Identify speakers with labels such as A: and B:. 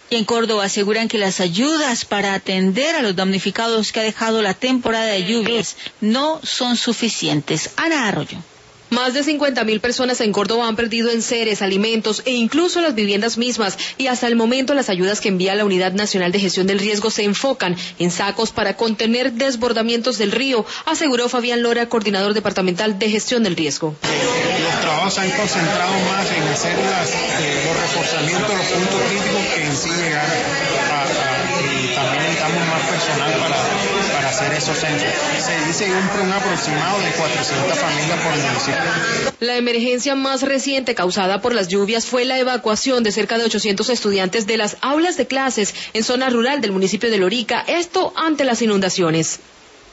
A: Y en Córdoba aseguran que las ayudas para atender a los damnificados que ha dejado la temporada de lluvias no son suficientes. Ana Arroyo.
B: Más de 50.000 personas en Córdoba han perdido enseres, alimentos e incluso las viviendas mismas, y hasta el momento las ayudas que envía la Unidad Nacional de Gestión del Riesgo se enfocan en sacos para contener desbordamientos del río, aseguró Fabián Lora, coordinador departamental de Gestión del Riesgo.
C: Los trabajos se han concentrado más en hacer los reforzamientos, los puntos críticos, que en sí llegar y también necesitamos más personal para hacer esos censos. Se dice un aproximado de 400 familias por municipio.
B: La emergencia más reciente causada por las lluvias fue la evacuación de cerca de 800 estudiantes de las aulas de clases en zona rural del municipio de Lorica, esto ante las inundaciones.